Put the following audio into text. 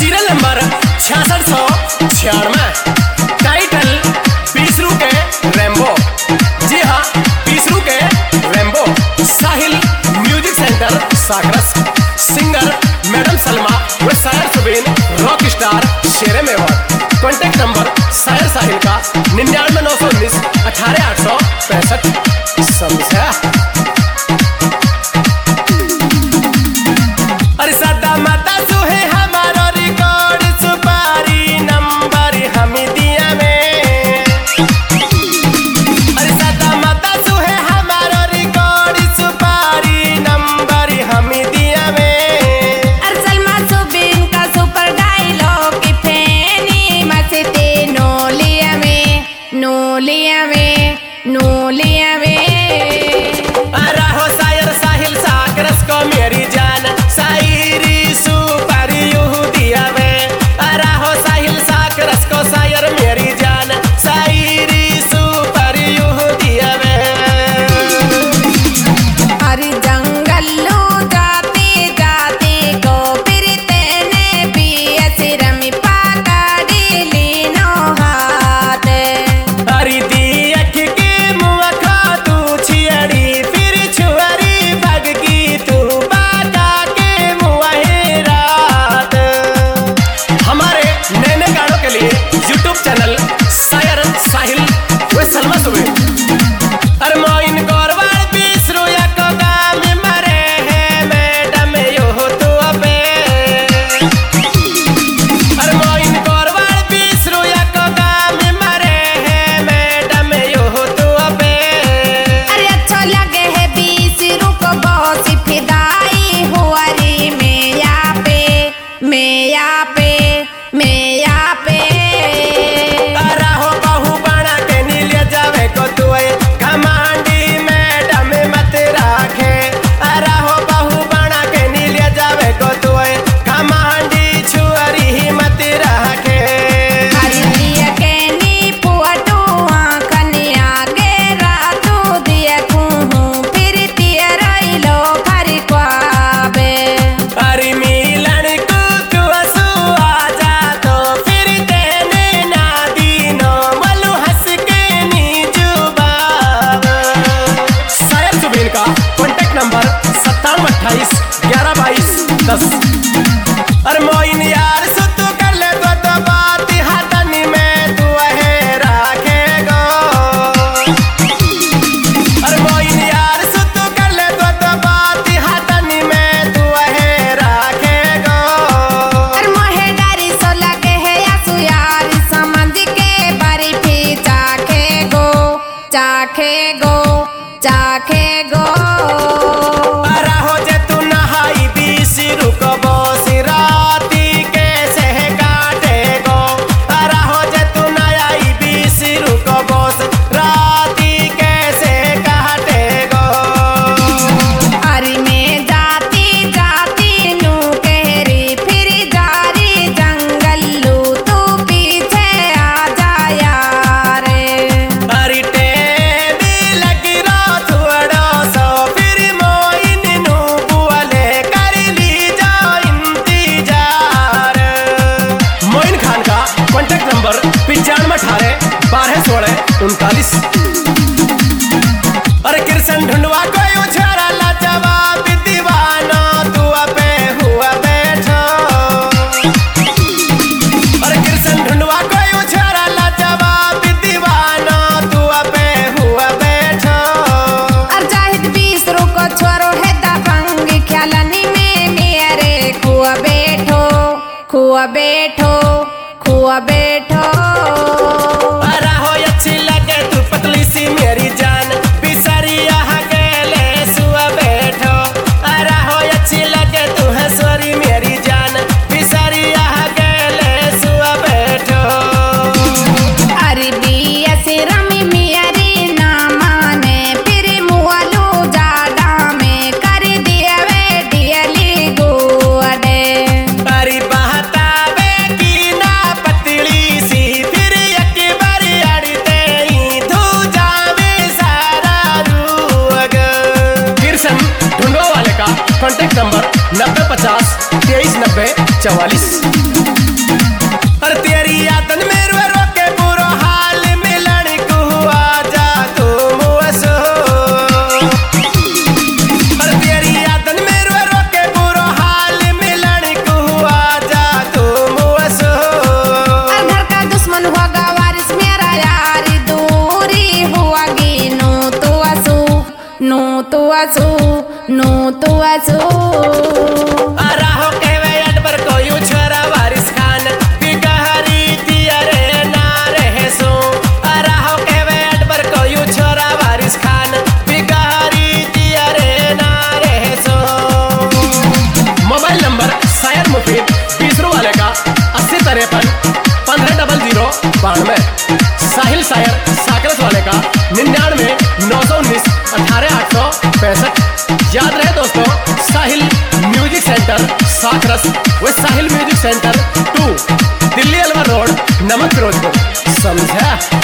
Serial number 6696। Title पीसरू के rainbow. जी हाँ, पीसरू के रेम्बो। Sahil music centre Sakras. Singer madam Salma व शायर सुबीन, रॉक स्टार शेरे मेवाड़। कॉन्टेक्ट नंबर शायर साहिल का 99 919 18 865। समझा? अरे सदा माता सुहे हमारा रिकॉर्ड सुपारी नंबर हम दिया में। अरे सदा माता सुहे हमारा रिकॉर्ड सुपारी नंबर हम दिया में। अरे सलमा सुबीन का सुपर डायलॉग की फेनी मस्ती नोलिया में, नोलिया में, नोलिया में। राहो शायर साहिल साकरस को मेरी जान, शायरी सुपर यहूदिया में। राहो साहिल साकरस को शायर मेरी जान, शायरी सुपर यहूदिया में। अरे जंगलों जाते जाते को फिर तेने भी ऐसे रमी पकड़ लीनो हाथ। अरे दियख के मुँह खा तू छियड़ी, फिर छुअरी भग की तू बाटा के मुँह रात। हमारे नए नए गानों के लिए यूट्यूब चैनल शायर साहिल व सलमा सुबीन। अरे मोइन गौरवाड़ बीसरू एक गाम मरे है मैडम यो तो अबे। अरे मोइन गौरवाड़ बीसरू एक गाम मरे है मैडम यो तो अबे। अरे अच्छा लगे है 20 रुको बहुत सी फिदाई हुआ रे मैया पे, मैया पे, मैया पे। राहो बहु बना के नीले जावे को तुए घमांडी मैडम मत राखे। राहो बहु बना के नीले जावे को तुए घमांडी छुअरी ही मत राखे। हरी दिया के नी पुअटू आँखनिया के रातू दिया कहूँ फिर दिया रही लो खरी ख्वाबे। अरे मिलन को तू हंसू आ जा तो फिर देने ना दीनो मलू हंस के नी जुबाब। शायर सुबीन का कॉन्टेक्ट नंबर 97 28 11 22 10। अरे मोइन यार सुतू कर ले तो बात हाथनी में तू है राखे गो। अरे मोइन यार सुतू कर ले तो बात हाथनी में तू है राखे गो। और मोहे डरी सो लगे है आंसू यार समझ के बारी भी चाखे गो, चाखे गो, चाखे गो। राहो जे तू नहाई 20 रुको बोस राती कैसे काटे गो। राहो जे तू नहाई 20 रुको बोस राती कैसे काटे गो। अरे मैं जाती जाती नू कहरी फिर जारी जंगल लू तू पीछे आ जा यार। अरे टेबी लग रो थोड़ो सो फिर मोइन नू बुआले कर ली जाओ इंतजार। मोइन खान का कॉन्टेक्ट नंबर 95 18 12 16 39। अरे कृष्ण ढूंढवा कोई उछारा ला जवाब दीवानो तू अबे हुआ बैठो। अरे कृष्ण ढूंढवा कोई उछारा ला जवाब दीवानो तू अबे हुआ बैठो। और जाहिद 20 रुको छोरो है दबंग ख्यालनी में मेरे खुआ बैठो, खुआ बैठो, खुआ बैठो। राहो अच्छी लगे तू पतली सी मेरी जान, बिसरिया गेले सुआ बैठो। राहो अच्छी लगे तू है सोरी मेरी जान, बिसरिया गेले सुआ बैठो। अरे बिया से रमी मियारी ना माने फिर मुआलू जाडा में कर दिया वे डियली गुआडे। अरे बहता वे की ना पतली सी फिर एक बार अड़ते ही धू जावे सारा रूग। कृष्ण ढूंढो वाले का कॉन्टेक्ट नंबर 90 50 23 90 44। असू नू तू असू राहो कहवे अट पर कोई छोरा वारिस खान बिगहरी दिया रे ना रहे सो राहो कहवे अट पर कोई छोरा वारिस खान बिगहरी दिया रे ना रहे सो। मोबाइल नंबर शायर मुफीद 20 वाले का 8053-150092। साहिल शायर साकरस वाले का 99-919-18865। याद रहे दोस्तों, साहिल म्यूजिक सेंटर साकरस व Sahil music centre 2 Delhi Alwar road नमक फिरोजपुर। समझा?